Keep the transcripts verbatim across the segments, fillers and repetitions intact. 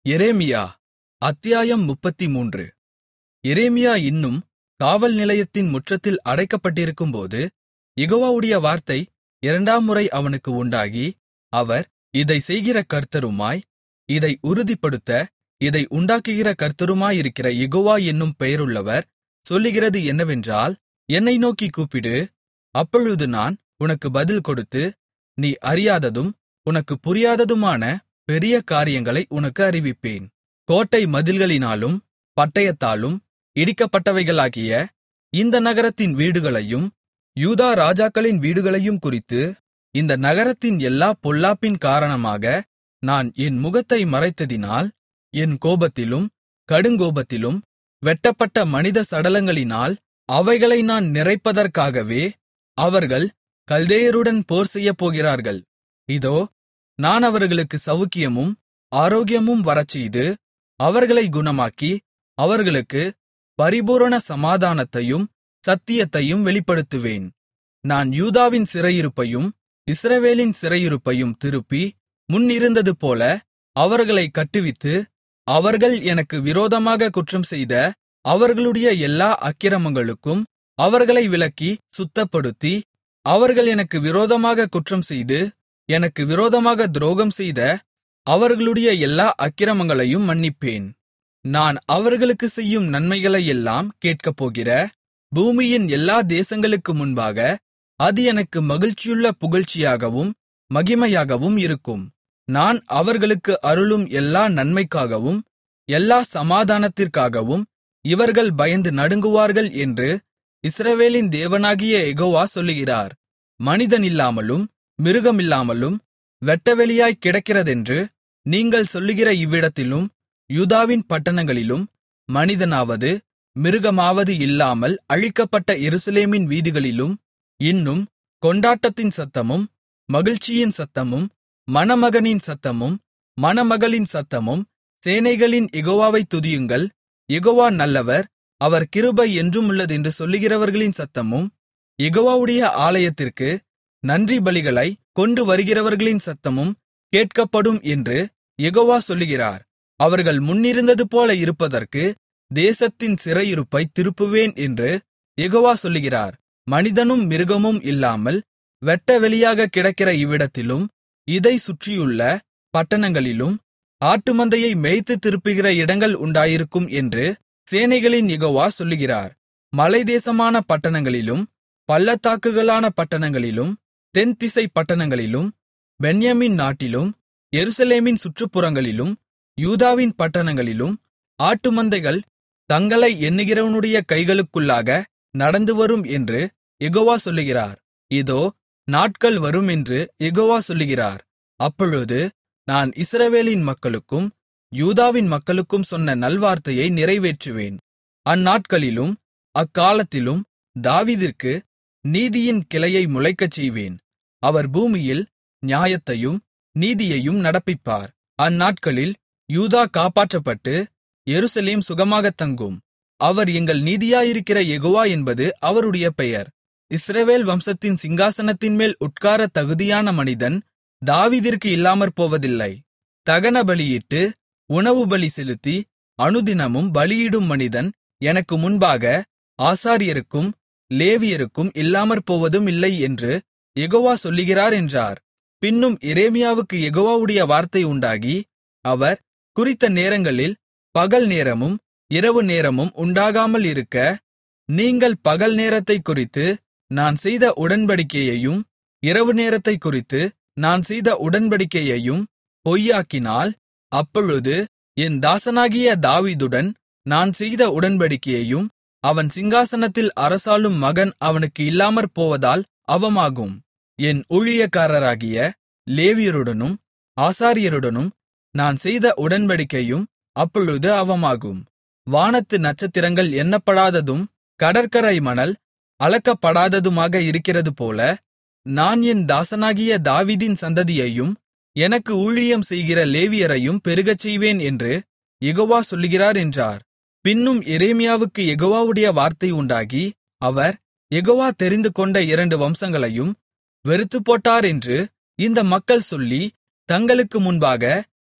எரேமியா அத்தியாயம் முப்பத்துமூன்று. எரேமியா இன்னும் காவல் நிலையத்தின் முற்றத்தில் அடைக்கப்பட்டிருக்கும்போது, யெகோவாவுடைய வார்த்தை இரண்டாம் முறை அவனுக்கு உண்டாகி, அவர், இதைச் செய்கிற கர்த்தருமாய், இதை உறுதிப்படுத்த இதை உண்டாக்குகிற கர்த்தருமாயிருக்கிற யெகோவா என்னும் பெயருள்ளவர் சொல்லுகிறது என்னவென்றால், என்னை நோக்கிக் கூப்பிடு, அப்பொழுது நான் உனக்கு பதில் கொடுத்து, நீ அறியாததும் உனக்குப் புரியாததுமான பெரிய காரியங்களை உனக்கு அறிவிப்பேன். கோட்டை மதில்களினாலும் பட்டயத்தாலும் இடிக்கப்பட்டவைகளாகிய இந்த நகரத்தின் வீடுகளையும் யூதா ராஜாக்களின் வீடுகளையும் குறித்து, இந்த நகரத்தின் எல்லா பொல்லாப்பின் காரணமாக நான் என் முகத்தை மறைத்ததினால், என் கோபத்திலும் கடுங்கோபத்திலும் வெட்டப்பட்ட மனித சடலங்களினால் அவைகளை நான் நிறைப்பதற்காகவே அவர்கள் கல்தேயருடன் போர் செய்யப்போகிறார்கள். இதோ, நான் அவர்களுக்கு சவுக்கியமும் ஆரோக்கியமும் வரச்செய்து, அவர்களை குணமாக்கி, அவர்களுக்கு பரிபூரண சமாதானத்தையும் சத்தியத்தையும் வெளிப்படுத்துவேன். நான் யூதாவின் சிறையிருப்பையும் இஸ்ரவேலின் சிறையிருப்பையும் திருப்பி, முன்னிருந்ததுபோல அவர்களைக் கட்டுவித்து, அவர்கள் எனக்கு விரோதமாக குற்றம்செய்த அவர்களுடைய எல்லா அக்கிரமங்களுக்கும் அவர்களை விலக்கி சுத்தப்படுத்தி, அவர்கள் எனக்கு விரோதமாக குற்றம்செய்து எனக்கு விரோதமாக துரோகம் செய்த அவர்களுடைய எல்லா அக்கிரமங்களையும் மன்னிப்பேன். நான் அவர்களுக்குச் செய்யும் நன்மைகளையெல்லாம் கேட்கப்போகிற பூமியின் எல்லா தேசங்களுக்கு முன்பாக அது எனக்கு மகிழ்ச்சியுள்ள புகழ்ச்சியாகவும் மகிமையாகவும் இருக்கும். நான் அவர்களுக்கு அருளும் எல்லா நன்மைக்காகவும் எல்லா சமாதானத்திற்காகவும் இவர்கள் பயந்து நடுங்குவார்கள் என்று இஸ்ரவேலின் தேவனாகிய யெகோவா சொல்லுகிறார். மனிதனில்லாமலும் மிருகமில்லாமலும் வெட்டவெளியாய்க் கிடக்கிறதென்று நீங்கள் சொல்லுகிற இவ்விடத்திலும் யூதாவின் பட்டணங்களிலும் மனிதனாவது மிருகமாவது இல்லாமல் அழிக்கப்பட்ட எருசலேமின் வீதிகளிலும் இன்னும் கொண்டாட்டத்தின் சத்தமும் மகிழ்ச்சியின் சத்தமும் மணமகனின் சத்தமும் மணமகளின் சத்தமும், சேனைகளின் யெகோவாவைத் துதியுங்கள், யெகோவா நல்லவர், அவர் கிருபை என்றுமுள்ளதென்று சொல்லுகிறவர்களின் சத்தமும், யெகோவாவுடைய ஆலயத்திற்கு நன்றி பலிகளைக் கொண்டு வருகிறவர்களின் சத்தமும் கேட்கப்படும் என்று யெகோவா சொல்லுகிறார். அவர்கள் முன்னிருந்ததுபோல இருப்பதற்கு தேசத்தின் சிறையிருப்பைத் திருப்புவேன் என்று யெகோவா சொல்லுகிறார். மனிதனும் மிருகமும் இல்லாமல் வெட்டவெளியாகக் கிடக்கிற இவ்விடத்திலும் இதைச் சுற்றியுள்ள பட்டணங்களிலும் ஆட்டுமந்தையை மேய்த்துத் திருப்புகிற இடங்கள் உண்டாயிருக்கும் என்று சேனைகளின் யெகோவா சொல்லுகிறார். மலைதேசமான பட்டணங்களிலும் பள்ளத்தாக்குகளான பட்டணங்களிலும் தென்திசை பட்டணங்களிலும் பென்யமீன் நாட்டிலும் எருசலேமின் சுற்றுப்புறங்களிலும் யூதாவின் பட்டணங்களிலும் ஆட்டுமந்தைகள் தங்களை எண்ணுகிறவனுடைய கைகளுக்குள்ளாக நடந்துவரும் என்று யெகோவா சொல்லுகிறார். இதோ, நாட்கள் வரும் என்று யெகோவா சொல்லுகிறார். அப்பொழுது நான் இஸ்ரவேலின் மக்களுக்கும் யூதாவின் மக்களுக்கும் சொன்ன நல்வார்த்தையை நிறைவேற்றுவேன். அந்நாட்களிலும் அக்காலத்திலும் தாவீதிற்கு நீதியின் கிளையை முளைக்கச் செய்வேன். அவர் பூமியில் நியாயத்தையும் நீதியையும் நடப்பிப்பார். அந்நாட்களில் யூதா காப்பாற்றப்பட்டு எருசலேம் சுகமாகத் தங்கும். அவர் எங்கள் நீதியாயிருக்கிற யெகோவா என்பது அவருடைய பெயர். இஸ்ரவேல் வம்சத்தின் சிங்காசனத்தின்மேல் உட்கார தகுதியான மனிதன் தாவீதிற்கு இல்லாமற்போவதில்லை. தகன பலியிட்டு உணவு பலி செலுத்தி அனுதினமும் பலியிடும் மனிதன் எனக்கு முன்பாக ஆசாரியருக்கும் லேவியருக்கும் இல்லாமற்போவதும் இல்லை என்று யெகோவா சொல்லுகிறார் என்றார். பின்னும் எரேமியாவுக்கு யெகோவாவுடைய வார்த்தை உண்டாகி, அவர் குறித்த நேரங்களில் பகல் நேரமும் இரவு நேரமும் உண்டாகாமல் இருக்க, நீங்கள் பகல் நேரத்தைக் குறித்து நான் செய்த உடன்படிக்கையையும் இரவு நேரத்தைக் குறித்து நான் செய்த உடன்படிக்கையையும் பொய்யாக்கினால், அப்பொழுது என் தாசனாகிய தாவீதுடன் நான் செய்த உடன்படிக்கையையும் அவன் சிங்காசனத்தில் அரசாளும் மகன் அவனுக்கு இல்லாமற்போவதால் அவமாகும். என் ஊழியக்காரராகிய லேவியருடனும் ஆசாரியருடனும் நான் செய்த உடன்படிக்கையும் அப்பொழுது அவமாகும். வானத்து நட்சத்திரங்கள் எண்ணப்படாததும் கடற்கரை மணல் அளக்கப்படாததுமாக இருக்கிறதுபோல, நான் என் தாசனாகிய தாவீதின் சந்ததியையும் எனக்கு ஊழியம் செய்கிற லேவியரையும் பெருகச் செய்வேன் என்று யெகோவா சொல்லுகிறார் என்றார். பின்னும் எரேமியாவுக்கு யெகோவாவுடைய வார்த்தை உண்டாகி, அவர் யெகோவா தெரிந்துகொண்ட இரண்டு வம்சங்களையும் வெறுத்துப்போட்டார் என்று இந்த மக்கள் சொல்லி, தங்களுக்கு முன்பாக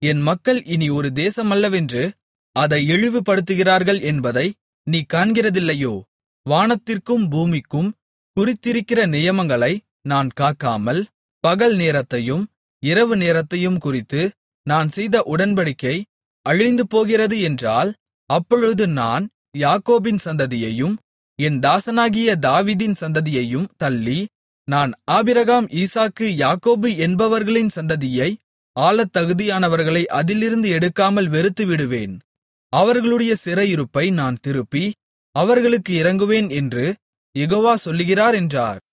என் மக்கள் இனி ஒரு தேசமல்லவென்று அதை இழிவுபடுத்துகிறார்கள் என்பதை நீ காண்கிறதில்லையோ? வானத்திற்கும் பூமிக்கும் குறித்திருக்கிற நியமங்களை நான் காக்காமல், பகல் நேரத்தையும் இரவு நேரத்தையும் குறித்து நான் செய்த உடன்படிக்கை அழிந்து போகிறது என்றால், அப்பொழுது நான் யாக்கோபின் சந்ததியையும் என் தாசனாகிய தாவீதின் சந்ததியையும் தள்ளி, நான் ஆபிரகாம் ஈசாக்கு யாக்கோபு என்பவர்களின் சந்ததியை ஆளத் தகுதியானவர்களை அதிலிருந்து எடுக்காமல் வெறுத்துவிடுவேன். அவர்களுடைய சிறையிருப்பை நான் திருப்பி அவர்களுக்கு இரங்குவேன் என்று யெகோவா சொல்லுகிறார் என்றார்.